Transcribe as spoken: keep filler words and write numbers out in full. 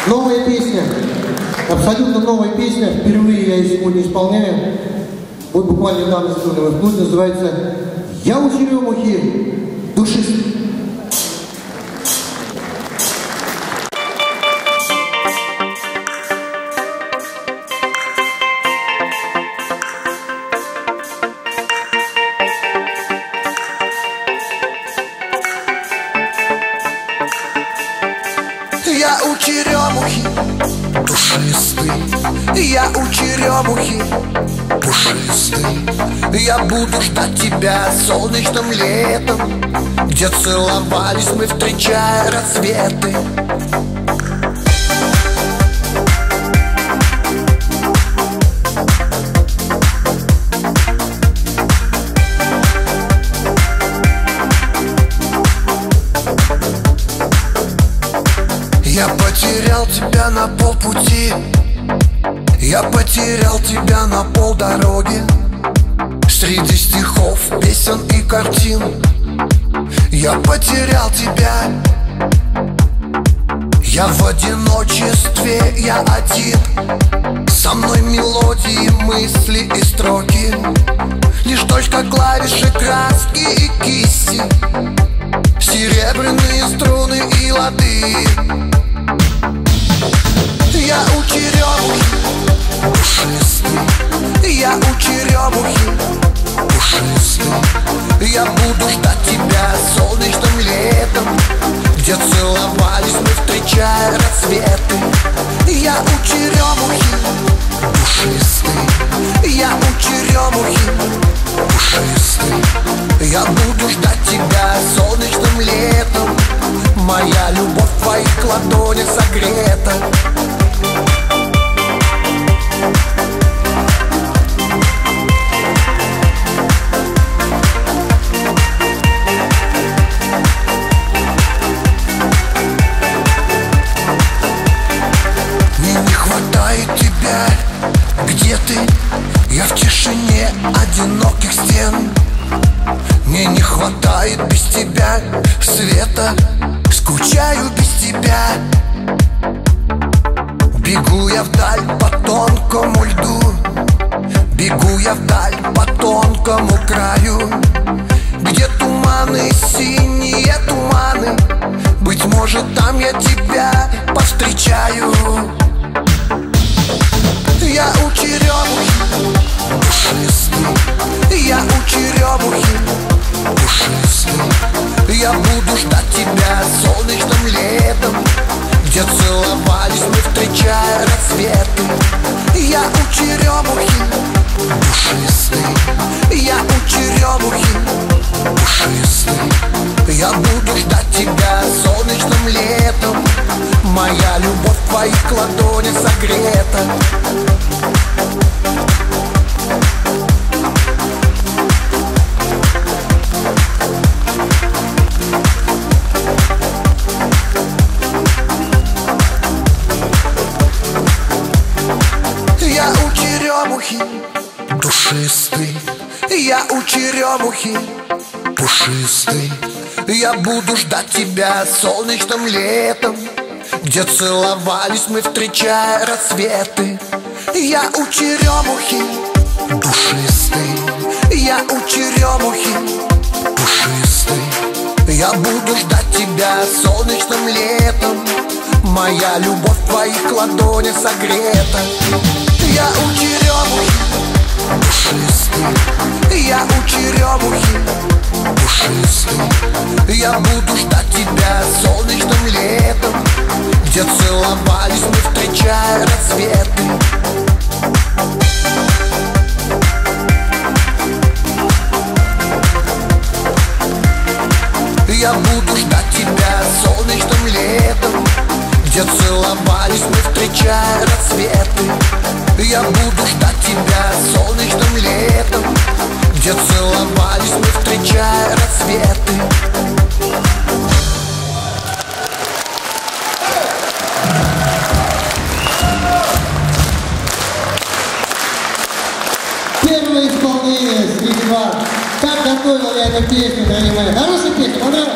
Новая песня, абсолютно новая песня, впервые я ее сегодня исполняю. Вот буквально недавно сделали в клубе, называется «Я у черемухи душистый». Я у черемухи душистый, я у черемухи пушистый. Я буду ждать тебя солнечным летом, где целовались мы, встречая рассветы. Я потерял тебя на полпути, я потерял тебя на полдороги. Среди стихов, песен и картин я потерял тебя. Я в одиночестве, я один. Со мной мелодии, мысли и строки, лишь только клавиши, краски и кисти, серебряные струны и лады. Я у черемухи пушистый, я у черемухи пушистый. Я буду ждать тебя солнечным летом, где целовались мы, встречая рассветы. Я у черемухи пушистый, я у черемухи пушистый. Я буду ждать тебя солнечным летом, моя любовь в твоих ладонях согрета. Где ты? Я в тишине одиноких стен. Мне не хватает без тебя света, скучаю без тебя. Бегу я вдаль по тонкому льду, бегу я вдаль по тонкому краю, где туманы, синие туманы. Быть может, там я тебя повстречаю. Я у черемухи пушистый, я у черемухи пушистый. Я буду ждать тебя солнечным летом, где целовались мы, встречая рассветы. Я у черемухи пушистый, я у черемухи пушистый. Я буду ждать тебя солнечным летом, моя любовь в твоих ладонях согрета. Я у черемухи душистый, я у черемухи пушистый. Я буду ждать тебя солнечным летом, где целовались мы, встречая рассветы. Я у черемухи душистый, я у черемухи пушистый. Я буду ждать тебя солнечным летом, моя любовь в твоих ладонях согрета. Я у черемухи пушистый, я у черемухи пушистый. Я буду ждать тебя солнечным летом, где целовались мы, встречая рассветы. Я буду ждать тебя солнечным летом, где целовались мы, встречая рассветы. Я буду ждать тебя солнечным летом, где целовались мы, встречая рассветы. Первое исполнение среди вас. Как готовил я эту песню, дорогие мои. Хорошая песня, понравилась?